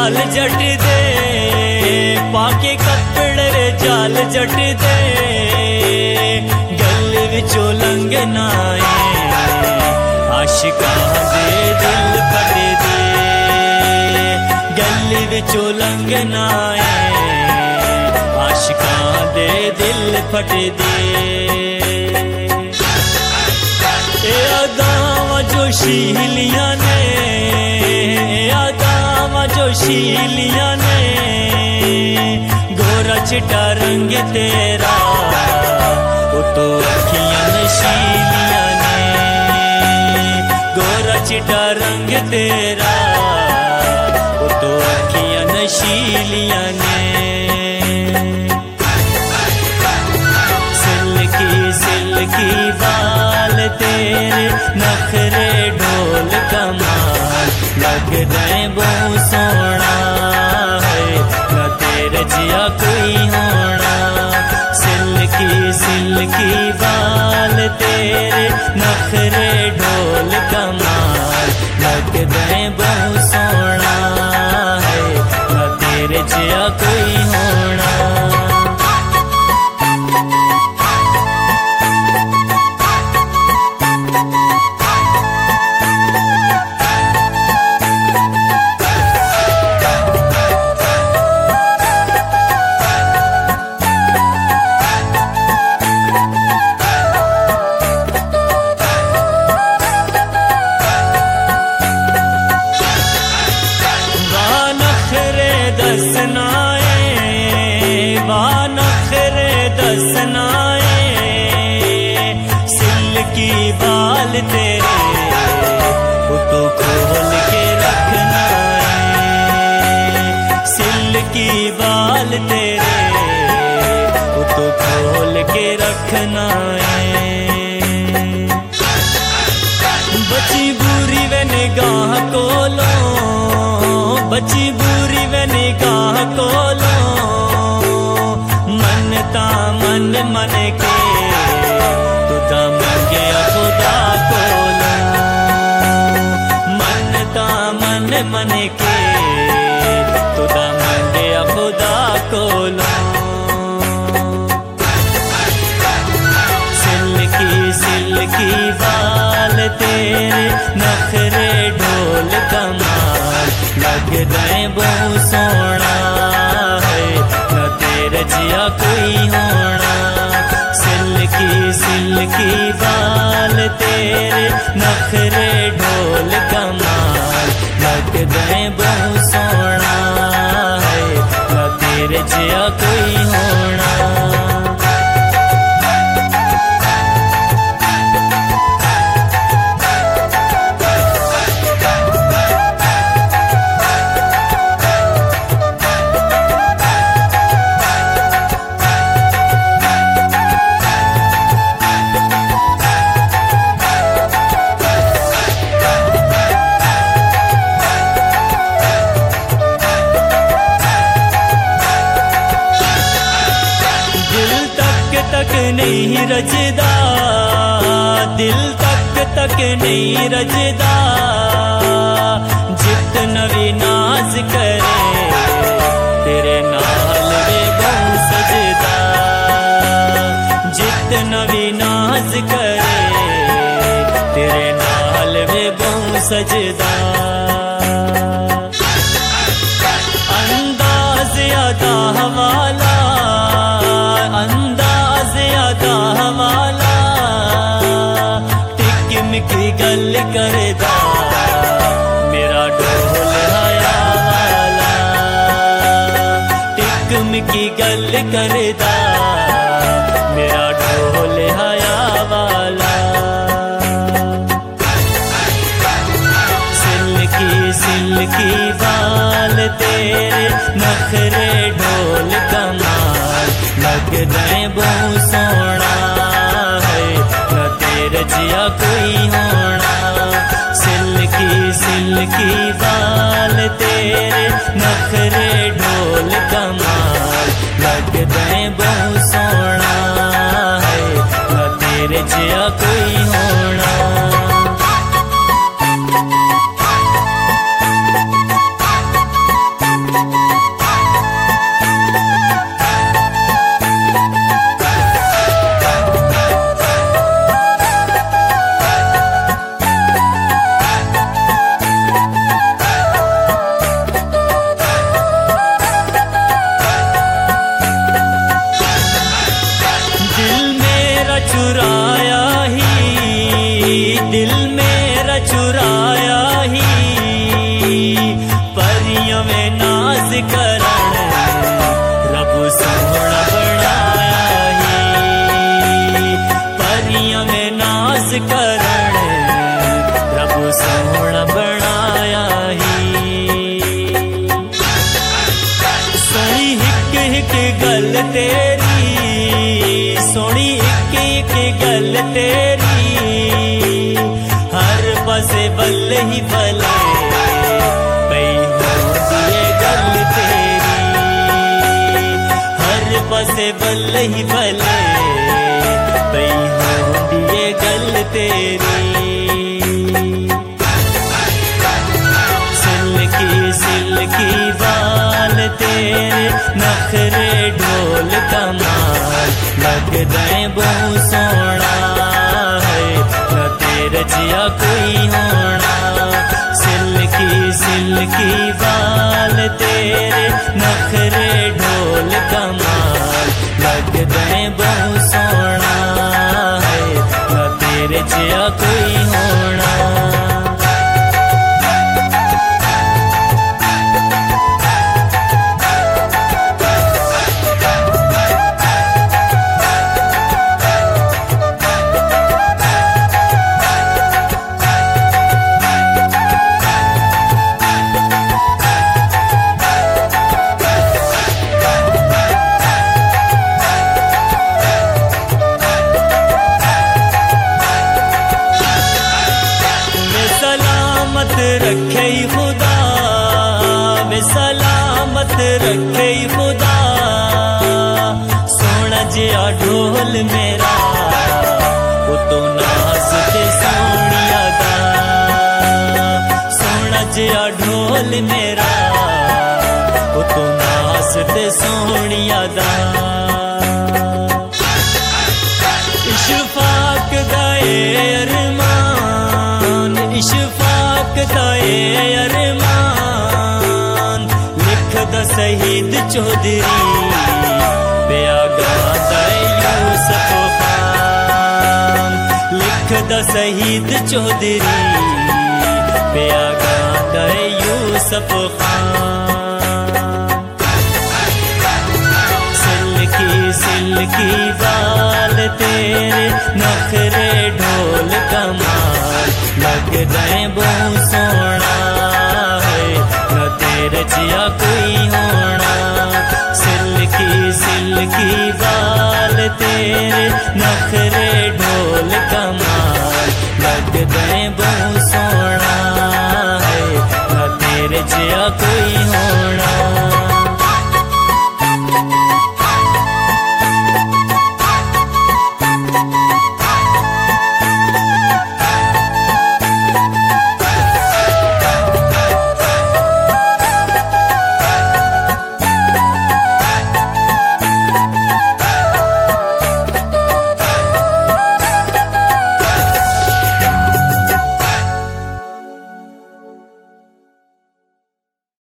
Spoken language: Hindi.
जाल जट दे पाके कपड़े रे जाल जट दे गल विचों लंघना आशिकां दे दिल फट दे गल विचों लंघना आशिकां दे दिल फट दे अदावां जो शीलियां ने अदावां जो शीलियां ने गोरा चिट्टा रंग तेरा तो अखियां नशीलियां ने गोरा चिट्टा रंग तेरा तो अखियां नशीलियां ने सिल्की बाल तेरे नखरे ढोल कमाल लग रहे बहु सोना है न तेरे जिया कोई होना सिल्की बाल तेरे नखरे ढोल कमाल लग रहे बहु सोना है न तेरे जिया कोई होना सिल्की बाल तेरे तो खोल के रखना सिल्की बाल तेरे तो खोल के रखना बची बुरी वे निगाह को लो बची बुरी वे निगाह को लो मनता मन मन के तुदा मंगे खुदा को लो मनता मन मन के तुदा मंगे खुदा को लो सिल्की बाल तेरे नखरे ढोल कमाल लग रहे बहु सोना है न तेरे जिया कोई होना सिल्की बाल तेरे नखरे ढोल कमाल लग रहे बहु सोना है न तेरे जिया कोई होना नहीं रजदा दिल तक नहीं रजदा जितना भी नाज करे तेरे नाल वे बहु सजदा जितना भी नाज करे तेरे नाल वे बहु सजदा अंदाज अदा वाला हवाला टिकम की गल करदा मेरा ढोल हया वाला टिकम की गल करदा मेरा ढोल हया वाला सिल्की बाल तेरे नखरे ढोल कमाल लग रहे बहु सोना है न तेरे जिया कोई होना सिल्की बाल तेरे नखरे ढोल कमाल लग रहे बहु सोना है न तेरे जिया कोई होना दिल मेरा चुराया ही परियों में नाज करण रब सोहना बनाया ही परियों में नाज करण रब सोहना बनाया ही सोनी हिक हिक गल तेरी सोनी हिक हिक गल तेरी हर पासे बल्ले ही बल्ले पई होंदी है गल तेरी हर पासे बल्ले ही बल्ले पई होंदी है गल तेरी सिल्की बाल तेरे नखरे ढोल कमाल लगदा है बहु सोना है न तेरे जिया कोई होना सिल्की बाल तेरे नखरे ढोल कमाल लगदा है बहु सोना है न तेरे जिया कोई होना रखे खुदा वे सलामत रखे खुदा सोना जिया ढोल मेरा वो तो नास ते सोनिया दा सोना जिया ढोल मेरा वो तो नास ते सोनिया दा इशफाक दाए अरमान इशफाक दाए अरमान लिखदा शहीद चौधरी बेआगा दाए यूसुफ खान लिखदा शहीद चौधरी बेआगा दाए यूसुफ खान सिल्की बाल तेरे नखरे ढोल कमाल लगदा है बहु सोना है न तेरे जिया कोई होना सिल्की बाल तेरे नखरे ढोल कमाल लगदा है बहु